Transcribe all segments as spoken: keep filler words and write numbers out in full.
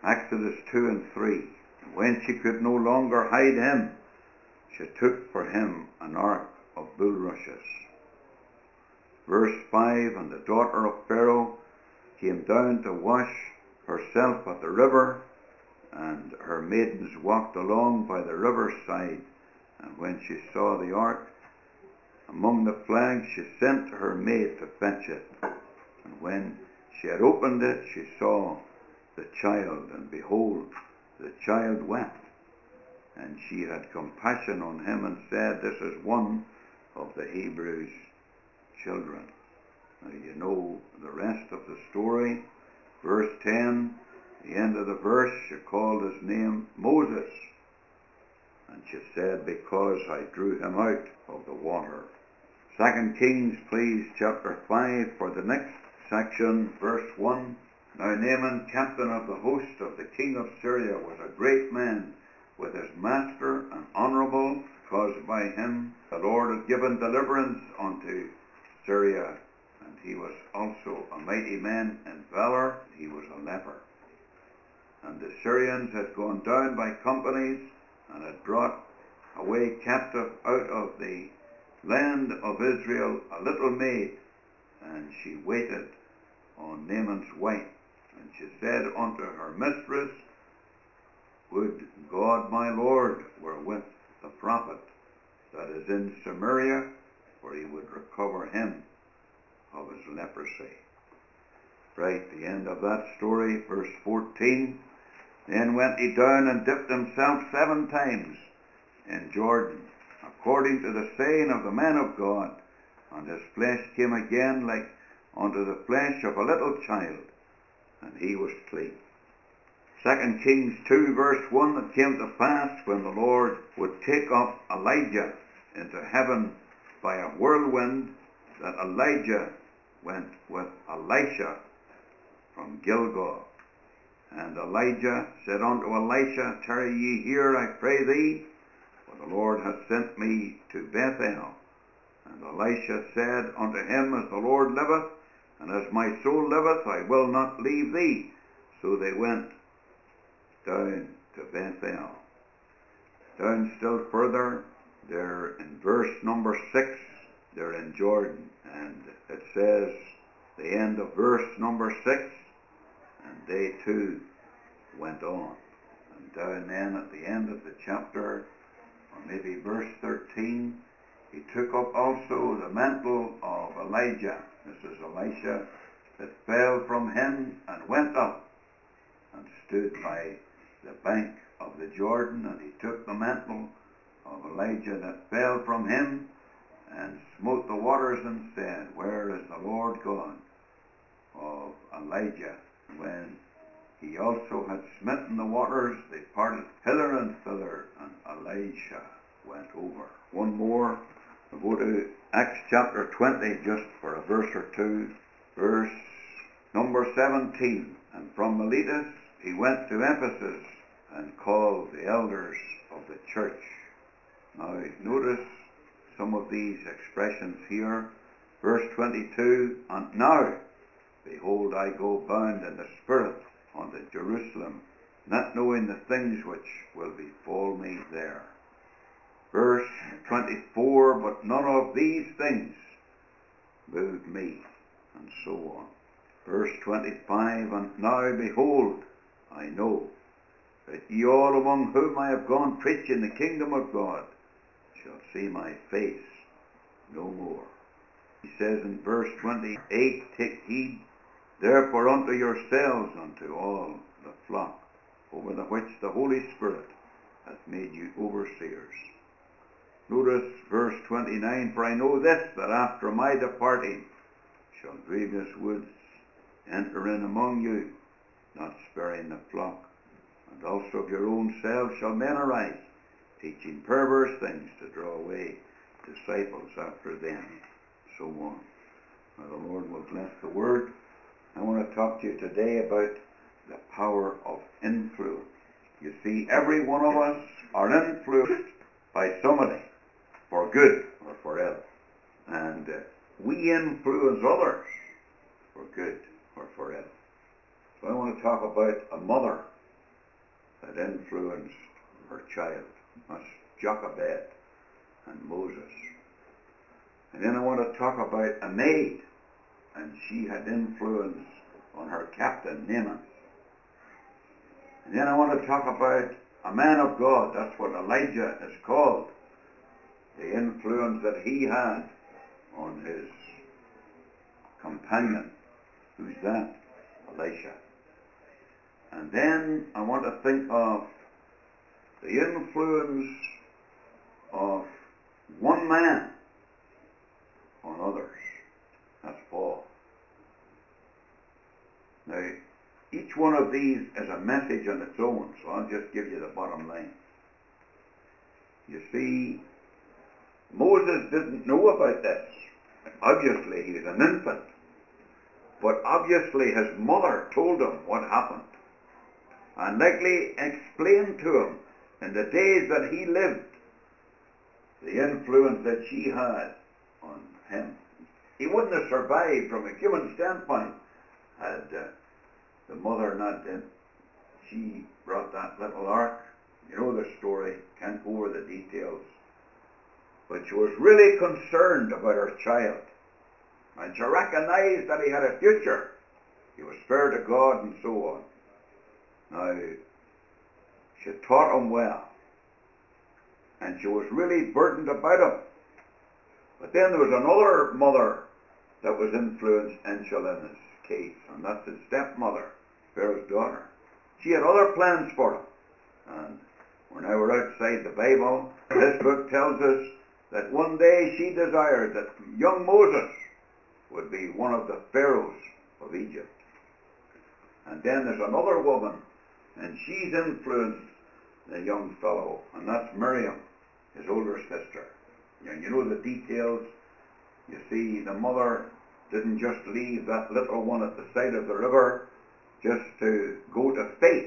Exodus two and three. And when she could no longer hide him, she took for him an ark of bulrushes. Verse five, and the daughter of Pharaoh came down to wash herself at the river, and her maidens walked along by the river's side. And when she saw the ark among the flags, she sent her maid to fetch it. And when she had opened it, she saw the child, and behold, the child wept. And she had compassion on him and said, this is one of the Hebrews' children. Now you know the rest of the story. Verse ten, the end of the verse, she called his name Moses. And she said, because I drew him out of the water. Second Kings, please, chapter five, for the next section, verse one. Now Naaman, captain of the host of the king of Syria, was a great man with his master, and honorable, because by him the Lord had given deliverance unto Syria. And he was also a mighty man in valor. He was a leper. And the Syrians had gone down by companies, and had brought away captive out of the land of Israel a little maid, and she waited on Naaman's wife. And she said unto her mistress, would God my Lord were with the prophet that is in Samaria, for he would recover him of his leprosy. Right, the end of that story, verse fourteen. Then went he down and dipped himself seven times in Jordan, according to the saying of the man of God, and his flesh came again like unto the flesh of a little child, and he was clean. Second Kings two, verse one, it came to pass when the Lord would take up Elijah into heaven by a whirlwind, that Elijah went with Elisha from Gilgal. And Elijah said unto Elisha, tarry ye here, I pray thee, for the Lord hath sent me to Bethel. And Elisha said unto him, as the Lord liveth, and as my soul liveth, I will not leave thee. So they went down to Bethel. Down still further, they're in verse number six, they're in Jordan. And it says, the end of verse number six, and they too went on. And down then at the end of the chapter, or maybe verse thirteen, he took up also the mantle of Elijah, this is Elisha, that fell from him, and went up and stood by the bank of the Jordan. And he took the mantle of Elijah that fell from him, and smote the waters, and said, where is the Lord God of Elijah? When he also had smitten the waters, they parted hither and thither, and Elisha went over. One more. We'll go to Acts chapter twenty, just for a verse or two. Verse number seventeen. And from Miletus he went to Ephesus, and called the elders of the church. Now notice some of these expressions here. Verse twenty-two, and now, behold, I go bound in the Spirit unto Jerusalem, not knowing the things which will befall me there. Verse twenty-four, but none of these things move me, and so on. Verse twenty-five, and now, behold, I know that ye all among whom I have gone preaching the kingdom of God shall see my face no more. He says in verse twenty-eight, take heed therefore unto yourselves, unto all the flock, over the which the Holy Spirit hath made you overseers. Notice verse twenty-nine, for I know this, that after my departing shall grievous woods enter in among you, not sparing the flock. And also of your own selves shall men arise, teaching perverse things, to draw away disciples after them. So on. Now the Lord will bless the word. I want to talk to you today about the power of influence. You see, every one of us are influenced by somebody, for good or for ill. And uh, we influence others for good or for ill. So I want to talk about a mother influenced her child. That's Jochebed and Moses. And then I want to talk about a maid, and she had influence on her captain, Naaman. And then I want to talk about a man of God. That's what Elijah is called. The influence that he had on his companion. Who's that? Elisha. And then I want to think of the influence of one man on others. That's Paul. Now, each one of these is a message on its own, so I'll just give you the bottom line. You see, Moses didn't know about this. Obviously, he was an infant. But obviously his mother told him what happened, and likely explained to him in the days that he lived the influence that she had on him. He wouldn't have survived from a human standpoint had uh, the mother not did. She brought that little ark. You know the story, can't go over the details. But she was really concerned about her child. And she recognized that he had a future. He was fair to God and so on. Now, she taught him well. And she was really burdened about him. But then there was another mother that was influenced in Shalina's case, and that's his stepmother, Pharaoh's daughter. She had other plans for him. And we're now we're outside the Bible. This book tells us that one day she desired that young Moses would be one of the pharaohs of Egypt. And then there's another woman, and she's influenced the young fellow, and that's Miriam, his older sister. You know, you know the details. You see, the mother didn't just leave that little one at the side of the river just to go to fate,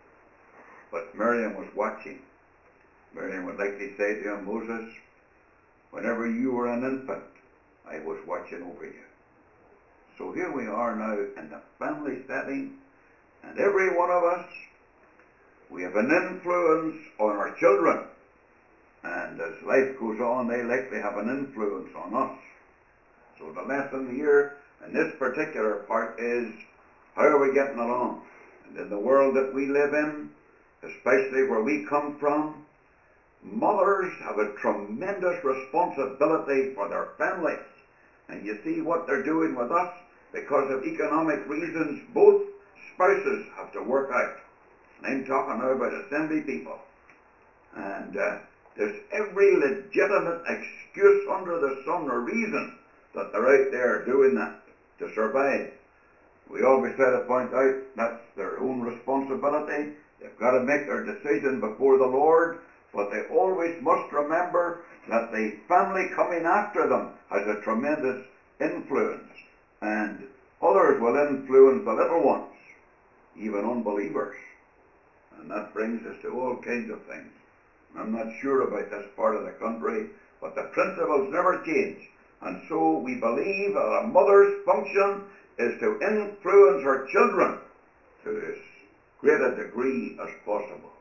but Miriam was watching. Miriam would likely say to him, Moses, whenever you were an infant, I was watching over you. So here we are now in the family setting, and every one of us, we have an influence on our children. And as life goes on, they likely have an influence on us. So the lesson here in this particular part is, how are we getting along? And in the world that we live in, especially where we come from, mothers have a tremendous responsibility for their families. And you see what they're doing with us. Because of economic reasons, both spouses have to work out. And I'm talking now about assembly people. And uh, there's every legitimate excuse under the sun or reason that they're out there doing that to survive. We always try to point out that's their own responsibility. They've got to make their decision before the Lord, but they always must remember that the family coming after them has a tremendous influence. And others will influence the little ones, even unbelievers. And that brings us to all kinds of things. I'm not sure about this part of the country, but the principles never change. And so we believe that a mother's function is to influence her children to as great a degree as possible.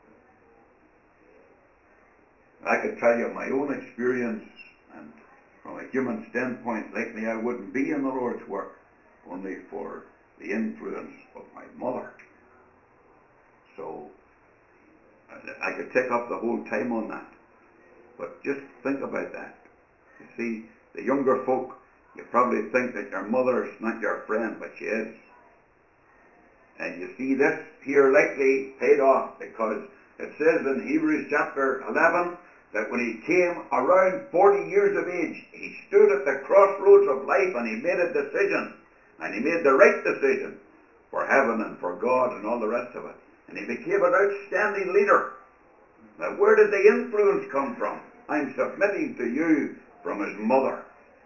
I could tell you my own experience, and from a human standpoint, likely I wouldn't be in the Lord's work only for the influence of my mother. So I could take up the whole time on that. But just think about that. You see, the younger folk, you probably think that your mother's not your friend, but she is. And you see, this here likely paid off, because it says in Hebrews chapter eleven that when he came around forty years of age, he stood at the crossroads of life and he made a decision. And he made the right decision for heaven and for God and all the rest of it. And he became an outstanding leader. Now, where did the influence come from? I'm submitting to you from his mother.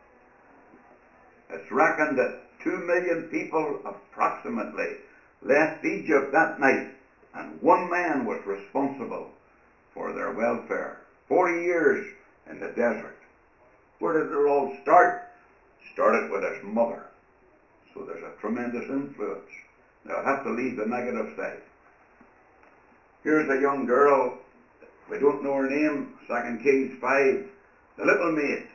It's reckoned that two million people approximately left Egypt that night, and one man was responsible for their welfare. Forty years in the desert. Where did it all start? Started with his mother. So there's a tremendous influence. Now, I have to leave the negative side. Here's a young girl, we don't know her name, Second Kings five, the little maid.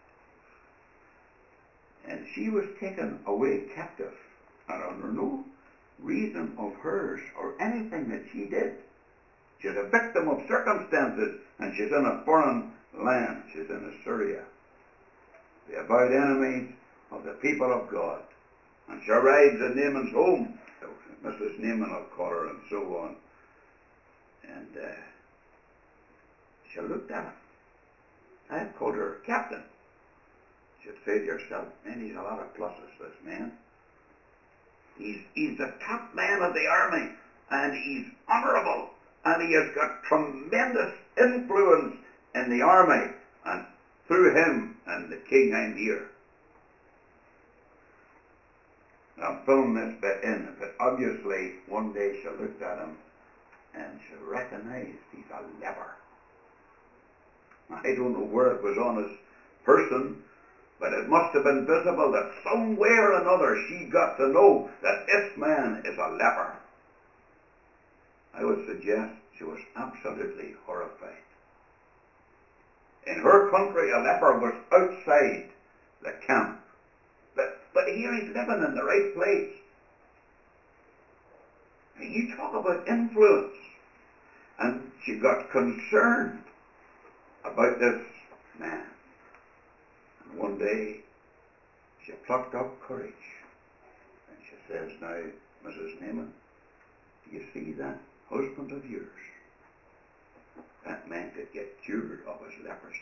And she was taken away captive, and under no reason of hers or anything that she did. She's a victim of circumstances, and she's in a foreign land. She's in Assyria, the avowed enemies of the people of God. And she arrives in Naaman's home. Missus Naaman, I'll call her, and so on. And uh, she looked at him. I have called her captain. She'd say to herself, man, he's a lot of pluses, this man. He's, he's the top man of the army, and he's honourable, and he has got tremendous influence in the army, and through him and the king I'm here. I'm filling this bit in, but obviously one day she looked at him and she recognized he's a leper. I don't know where it was on his person, but it must have been visible that some way or another she got to know that this man is a leper. I would suggest she was absolutely horrified. In her country, a leper was outside the camp. But, but here he's living in the right place. And you talk about influence. And she got concerned about this man. And one day, she plucked up courage. And she says, now, Missus Naaman, do you see that husband of yours? That man could get cured of his leprosy.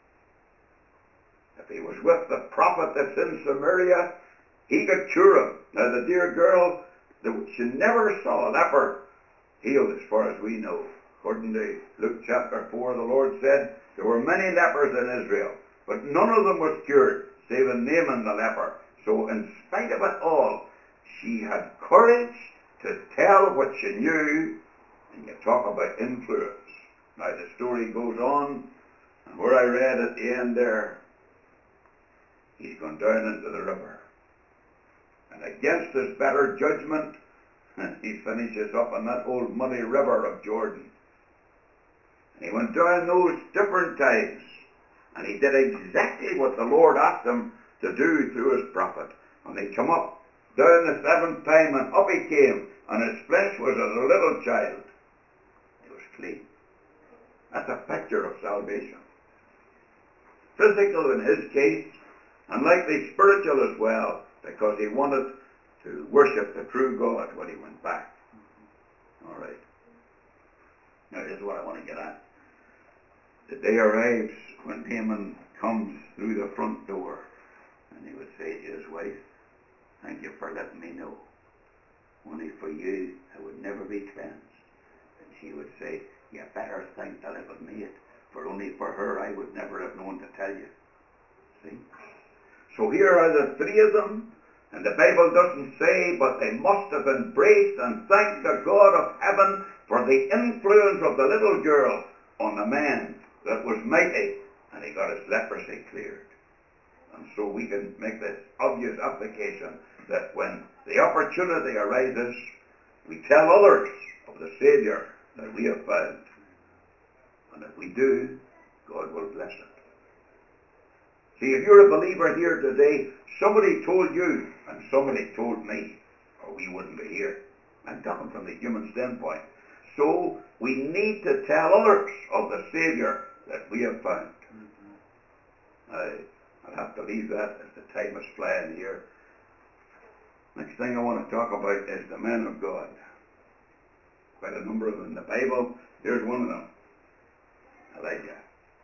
If he was with the prophet that's in Samaria, he could cure him. Now, the dear girl, she never saw a leper healed as far as we know. According to Luke chapter four, the Lord said there were many lepers in Israel, but none of them was cured, save Naaman the leper. So in spite of it all, she had courage to tell what she knew, and you talk about influence. Now the story goes on, and where I read at the end there, he's gone down into the river. And against his better judgment, he finishes up in that old muddy river of Jordan. And he went down those different times, and he did exactly what the Lord asked him to do through his prophet. And he came up down the seventh time, and up he came, and his flesh was as a little child. He was clean. That's a picture of salvation. Physical in his case, and likely spiritual as well, because he wanted to worship the true God when he went back. All right. Now, this is what I want to get at. The day arrives when Naaman comes through the front door, and he would say to his wife, thank you for letting me know. Only for you, I would never be cleansed. And she would say, you better thank the little maid, for only for her I would never have known to tell you. See? So here are the three of them, and the Bible doesn't say, but they must have embraced and thanked the God of heaven for the influence of the little girl on the man that was mighty, and he got his leprosy cleared. And so we can make this obvious application that when the opportunity arises, we tell others of the Savior that we have found. And if we do, God will bless it. See, if you're a believer here today, somebody told you and somebody told me, or we wouldn't be here. I'm talking from the human standpoint. So we need to tell others of the Savior that we have found. I, I'll have to leave that as the time is flying here. Next thing I want to talk about is the men of God. Quite a number of them in the Bible. Here's one of them, Elijah.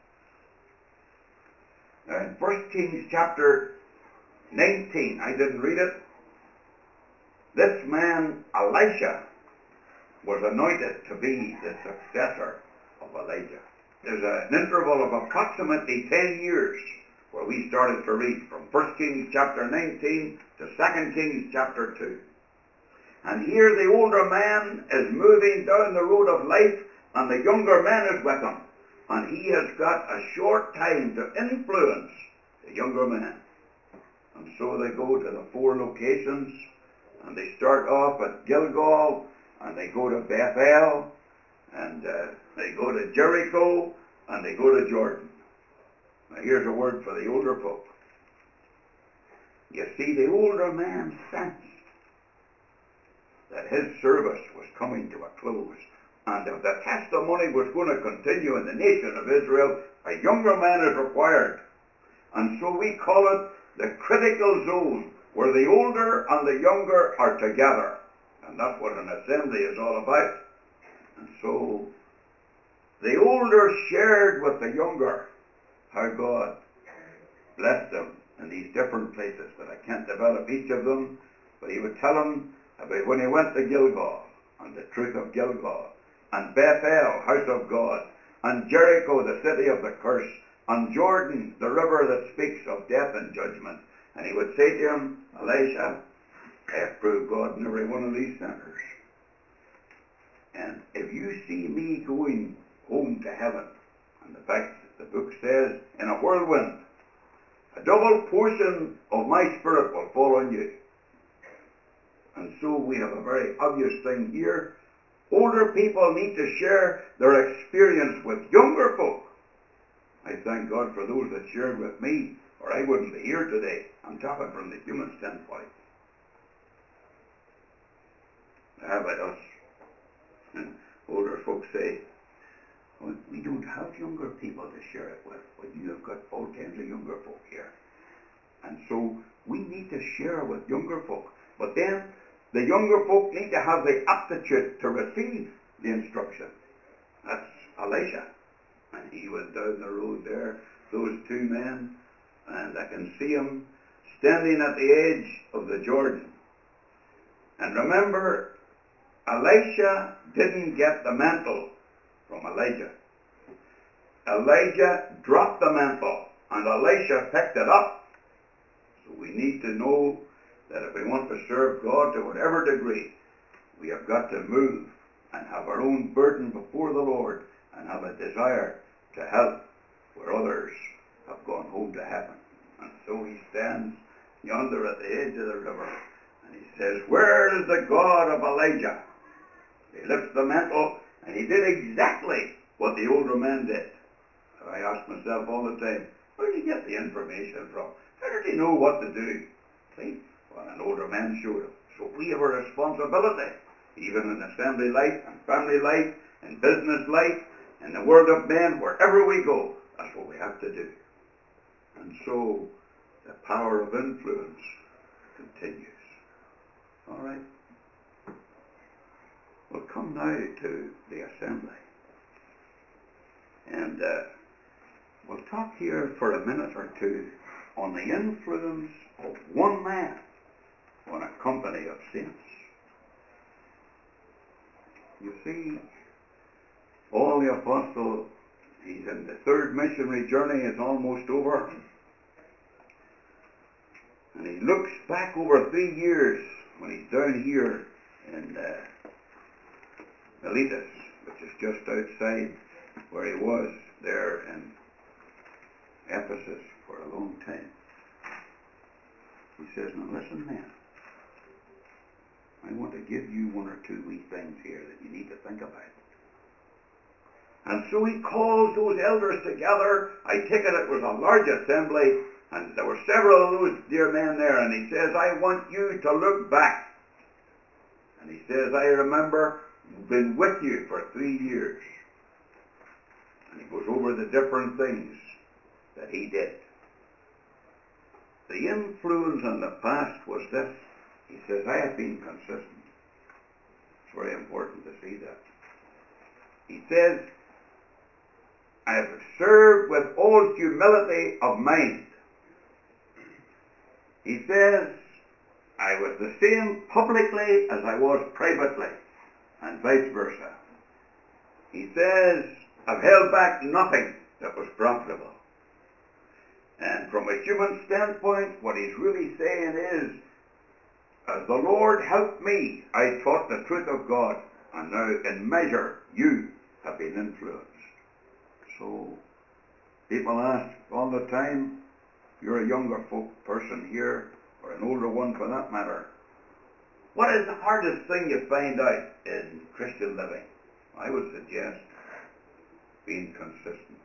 Now in First Kings chapter nineteen, I didn't read it. This man, Elisha, was anointed to be the successor of Elijah. There's an interval of approximately ten years where we started to read from First Kings chapter nineteen to Second Kings chapter two. And here the older man is moving down the road of life, and the younger man is with him. And he has got a short time to influence the younger man. And so they go to the four locations, and they start off at Gilgal, and they go to Bethel, And uh, they go to Jericho and they go to Jordan. Now here's a word for the older folk. You see, the older man sensed that his service was coming to a close, and if the testimony was going to continue in the nation of Israel, a younger man is required. And so we call it the critical zone, where the older and the younger are together. And that's what an assembly is all about. And so the older shared with the younger how God blessed them in these different places that I can't develop each of them, but he would tell them about when he went to Gilgal, and the truth of Gilgal, and Bethel, house of God, and Jericho, the city of the curse, and Jordan, the river that speaks of death and judgment. And he would say to him, Elisha, I have proved God in every one of these centers. And if you see me going home to heaven, and the fact the book says, in a whirlwind, a double portion of my spirit will fall on you. And so we have a very obvious thing here. Older people need to share their experience with younger folk. I thank God for those that shared with me, or I wouldn't be here today. I'm talking from the human standpoint. How about us? And older folks say, well, we don't have younger people to share it with. Well, you have got all kinds of younger folk here. And so we need to share with younger folk. But then the younger folk need to have the aptitude to receive the instruction. That's Elisha. And he went down the road there, those two men, and I can see him standing at the edge of the Jordan. And remember, Elisha didn't get the mantle from Elijah. Elijah dropped the mantle, and Elisha picked it up. So we need to know that if we want to serve God to whatever degree, we have got to move and have our own burden before the Lord and have a desire to help where others have gone home to heaven. And so he stands yonder at the edge of the river, and he says, where is the God of Elijah? He lifts the mantle, and he did exactly what the older man did. I ask myself all the time, where did he get the information from? How did he know what to do? See? Well, an older man showed him. So we have a responsibility, even in assembly life and family life and business life, in the world of men, wherever we go. That's what we have to do. And so the power of influence continues. All right. We'll come now to the assembly. And uh, we'll talk here for a minute or two on the influence of one man on a company of saints. You see, Paul the Apostle, he's in the third missionary journey, it's almost over. And he looks back over three years when he's down here in uh, Miletus, which is just outside where he was there in Ephesus for a long time. He says, now listen, man, I want to give you one or two wee things here that you need to think about. And so he calls those elders together. I take it it was a large assembly, and there were several of those dear men there, and he says, I want you to look back. And he says, I remember been with you for three years. And he goes over the different things that he did. The influence in the past was this. He says, I have been consistent. It's very important to see that. He says, I have served with all humility of mind. He says, I was the same publicly as I was privately, and vice versa. He says, I've held back nothing that was profitable. And from a human standpoint, what he's really saying is, as the Lord helped me, I taught the truth of God, and now in measure you have been influenced. So people ask all the time, you're a younger folk person here, or an older one for that matter, what is the hardest thing you find out in Christian living? I would suggest being consistent.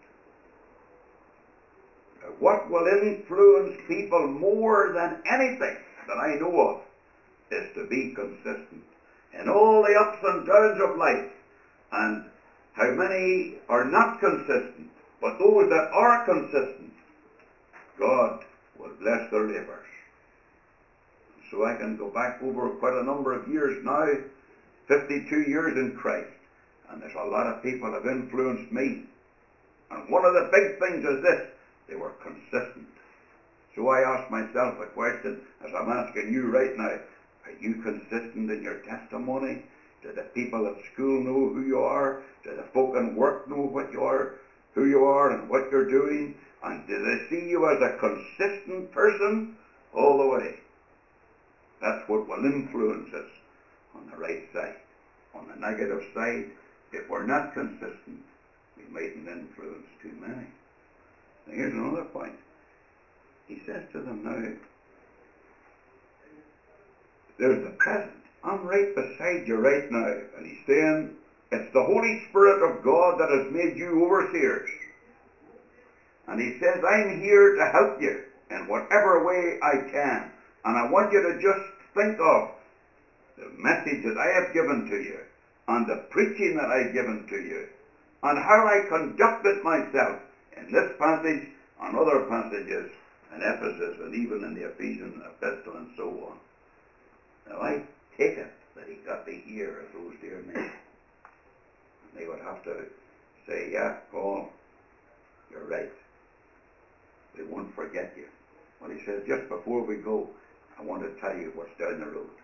Uh, What will influence people more than anything that I know of is to be consistent in all the ups and downs of life. And how many are not consistent, but those that are consistent, God will bless their labors. So I can go back over quite a number of years now, fifty-two years in Christ, and there's a lot of people have influenced me. And one of the big things is this: they were consistent. So I ask myself the question, as I'm asking you right now, are you consistent in your testimony? Do the people at school know who you are? Do the folk in work know what you are, who you are and what you're doing? And do they see you as a consistent person all the way? That's what will influence us on the right side. On the negative side, if we're not consistent, we mightn't influence too many. Now here's another point. He says to them now, there's the present. I'm right beside you right now. And he's saying, it's the Holy Spirit of God that has made you overseers. And he says, I'm here to help you in whatever way I can. And I want you to just think of the message that I have given to you, and the preaching that I've given to you, and how I conducted myself in this passage and other passages in Ephesus and even in the Ephesian epistle and so on. Now I take it that he got the ear of those dear men. And they would have to say, yeah, Paul, you're right. We won't forget you. Well, he says, just before we go, I want to tell you what's down the road.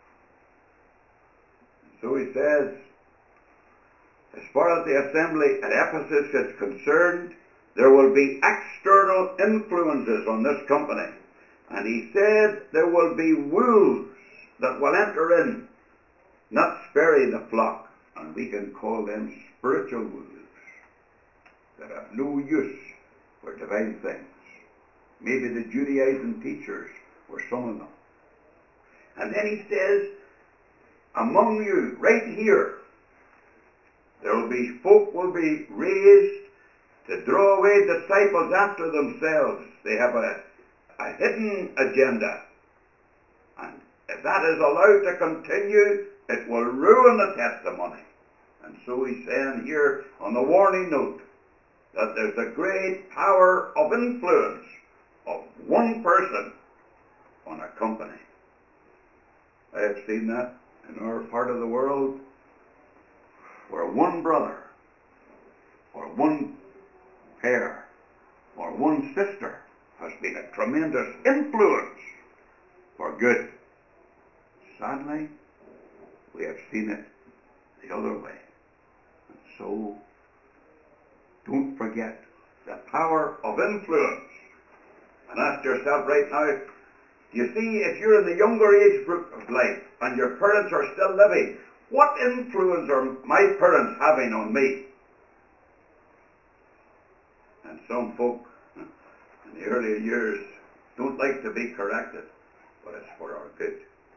And so he says, as far as the assembly at Ephesus is concerned, there will be external influences on this company. And he said there will be wolves that will enter in, not sparing the flock. And we can call them spiritual wolves that have no use for divine things. Maybe the Judaizing teachers were some of them. And then he says, among you, right here, there will be folk will be raised to draw away disciples after themselves. They have a, a hidden agenda. And if that is allowed to continue, it will ruin the testimony. And so he's saying here on the warning note that there's a great power of influence of one person on a company. I have seen that in our part of the world, where one brother or one pair or one sister has been a tremendous influence for good. Sadly, we have seen it the other way. And so, don't forget the power of influence. And ask yourself right now, you see, if you're in the younger age group of life and your parents are still living, what influence are my parents having on me? And some folk in the earlier years don't like to be corrected, but it's for our good.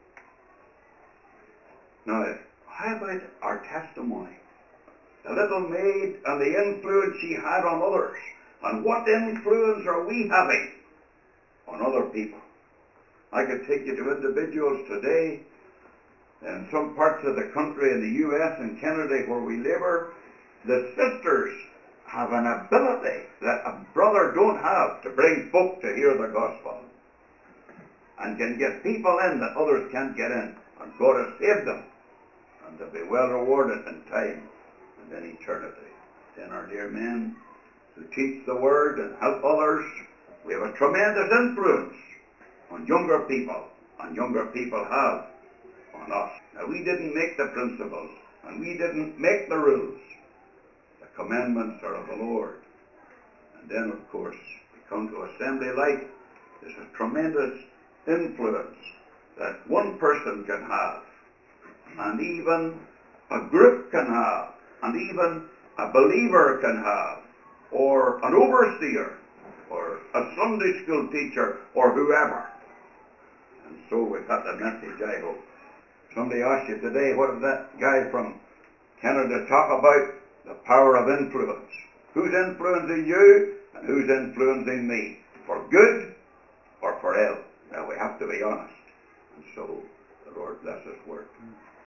Now, how about our testimony? The little maid and the influence she had on others. And what influence are we having on other people? I could take you to individuals today in some parts of the country, in the U S and Canada where we labor. The sisters have an ability that a brother don't have to bring folk to hear the gospel, and can get people in that others can't get in, and God has saved them, and they'll be well rewarded in time and in eternity. Then our dear men who teach the word and help others, we have a tremendous influence on younger people, and younger people have on us. Now, we didn't make the principles, and we didn't make the rules. The commandments are of the Lord. And then, of course, we come to assembly life. There's a tremendous influence that one person can have, and even a group can have, and even a believer can have, or an overseer, or a Sunday school teacher, or whoever. And so we've got the message, I hope. Somebody asked you today, what is that guy from Canada talk about the power of influence. Who's influencing you and who's influencing me? For good or for ill? Now we have to be honest. And so the Lord bless His word.